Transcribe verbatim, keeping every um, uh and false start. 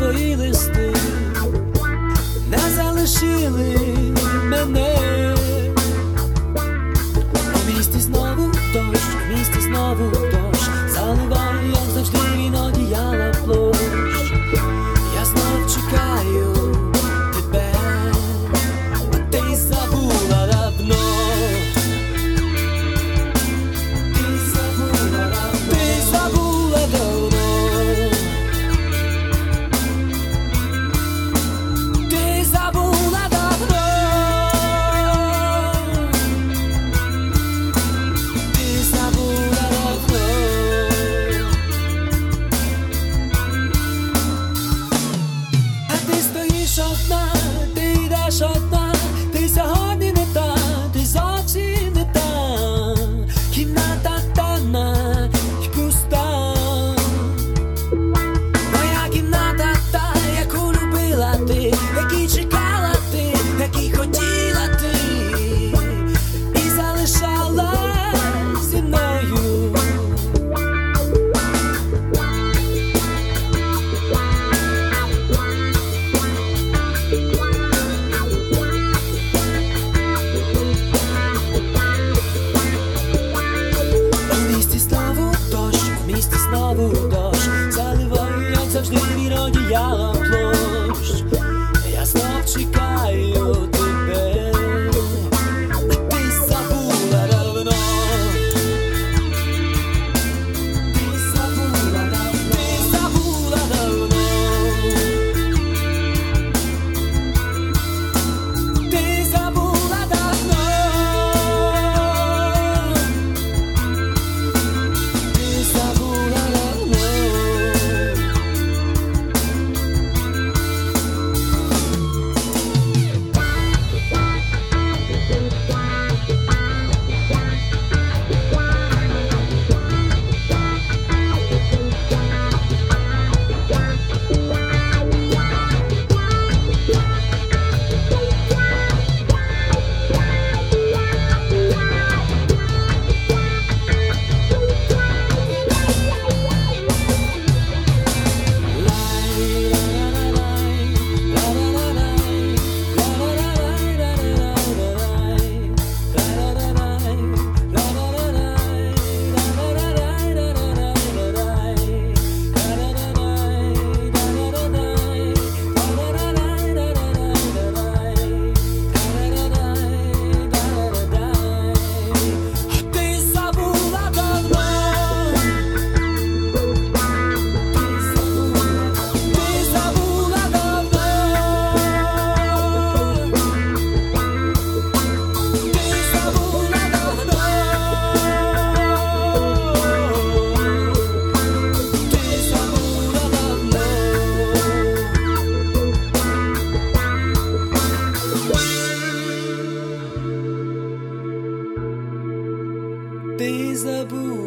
твої листи не залишили мене. У місті знову дощ, у місті знову дощ заливає, як завжди, він одіяла площ. Я знов чекаю тебе, а ти забула давно. Ти забула давно. Ти забула давно. Ти забула давно. Ти забула давно. А ти стоїш одна, ти йдеш одна, ти сьогодні не та, ти зовсім не та. Кімната темна й пуста. Моя кімната та, яку любила ти, якій чекала ти, якій хотіла ти, і залишалась зі мною. У місті знову дощ, у місті знову дощ заливає, як завжди, він одіяла площ. Я знов чекаю тебе, а ти забула давно. Ти забула давно. Ти забула давно. Ти забула давно. Ти забула давно. Ти забула давно. Ти забула давно. Ти забула давно. Ти забула давно. Ти забула.